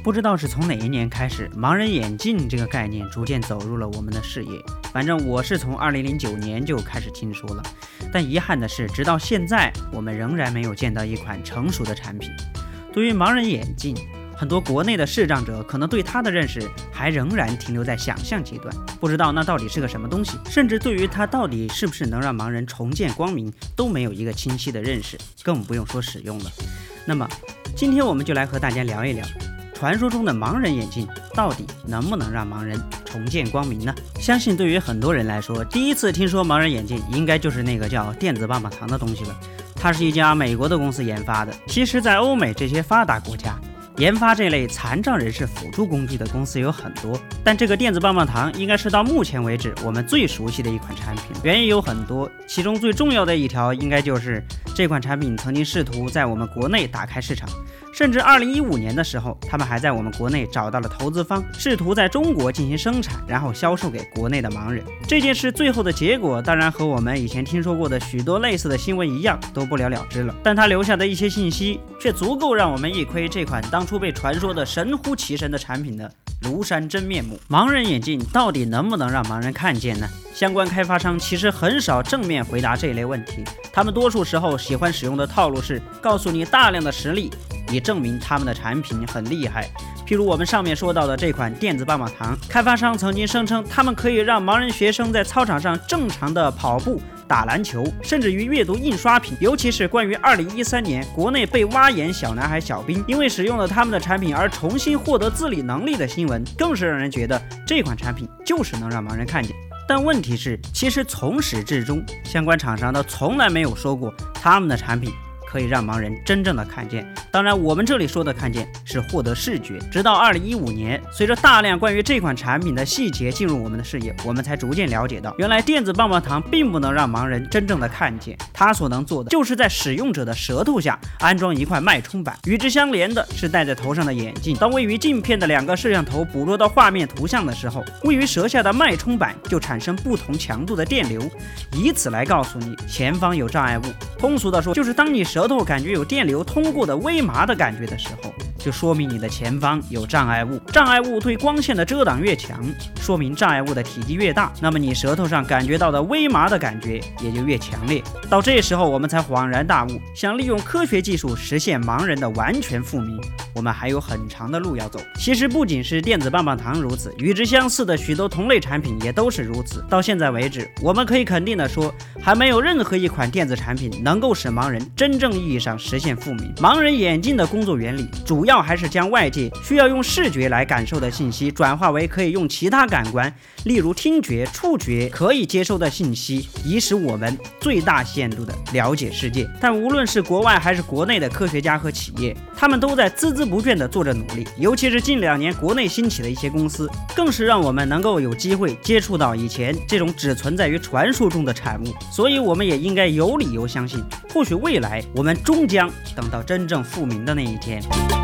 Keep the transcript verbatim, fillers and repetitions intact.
不知道是从哪一年开始，盲人眼镜这个概念逐渐走入了我们的视野。反正我是从二零零九年就开始听说了，但遗憾的是，直到现在我们仍然没有见到一款成熟的产品。对于盲人眼镜，很多国内的视障者可能对它的认识还仍然停留在想象阶段，不知道那到底是个什么东西，甚至对于它到底是不是能让盲人重见光明都没有一个清晰的认识，更不用说使用了。那么今天我们就来和大家聊一聊，传说中的盲人眼镜到底能不能让盲人重见光明呢？相信对于很多人来说，第一次听说盲人眼镜应该就是那个叫电子棒棒糖的东西了。它是一家美国的公司研发的。其实在欧美这些发达国家，研发这类残障人士辅助工具的公司有很多，但这个电子棒棒糖应该是到目前为止我们最熟悉的一款产品。原因有很多，其中最重要的一条应该就是这款产品曾经试图在我们国内打开市场，甚至二零一五年的时候，他们还在我们国内找到了投资方，试图在中国进行生产，然后销售给国内的盲人。这件事最后的结果当然和我们以前听说过的许多类似的新闻一样，都不了了之了。但它留下的一些信息却足够让我们一窥这款当初被传说的神乎其神的产品的庐山真面目。盲人眼镜到底能不能让盲人看见呢？相关开发商其实很少正面回答这一类问题，他们多数时候喜欢使用的套路是告诉你大量的实例，以证明他们的产品很厉害。譬如我们上面说到的这款电子棒棒糖，开发商曾经声称他们可以让盲人学生在操场上正常的跑步、打篮球，甚至于阅读印刷品。尤其是关于二零一三年国内被挖眼小男孩小兵因为使用了他们的产品而重新获得自理能力的新闻，更是让人觉得这款产品就是能让盲人看见。但问题是，其实从始至终，相关厂商都从来没有说过他们的产品可以让盲人真正的看见。当然我们这里说的看见是获得视觉。直到二零一五年，随着大量关于这款产品的细节进入我们的视野，我们才逐渐了解到，原来电子棒棒糖并不能让盲人真正的看见，它所能做的就是在使用者的舌头下安装一块脉冲板，与之相连的是戴在头上的眼镜。当位于镜片的两个摄像头捕捉到画面图像的时候，位于舌下的脉冲板就产生不同强度的电流，以此来告诉你前方有障碍物。通俗的说，就是当你舌头感觉有电流通过的微麻的感觉的时候，就说明你的前方有障碍物。障碍物对光线的遮挡越强，说明障碍物的体积越大，那么你舌头上感觉到的微麻的感觉也就越强烈。到这时候我们才恍然大悟，想利用科学技术实现盲人的完全复明，我们还有很长的路要走。其实不仅是电子棒棒糖如此，与之相似的许多同类产品也都是如此。到现在为止，我们可以肯定的说，还没有任何一款电子产品能够使盲人真正意义上实现复明。盲人眼镜的工作原理主要还是将外界需要用视觉来感受的信息转化为可以用其他感官，例如听觉、触觉可以接收的信息，以使我们最大限度的了解世界。但无论是国外还是国内的科学家和企业，他们都在孜孜不倦地做着努力。尤其是近两年国内兴起的一些公司，更是让我们能够有机会接触到以前这种只存在于传说中的产物。所以我们也应该有理由相信，或许未来我们终将等到真正复明的那一天。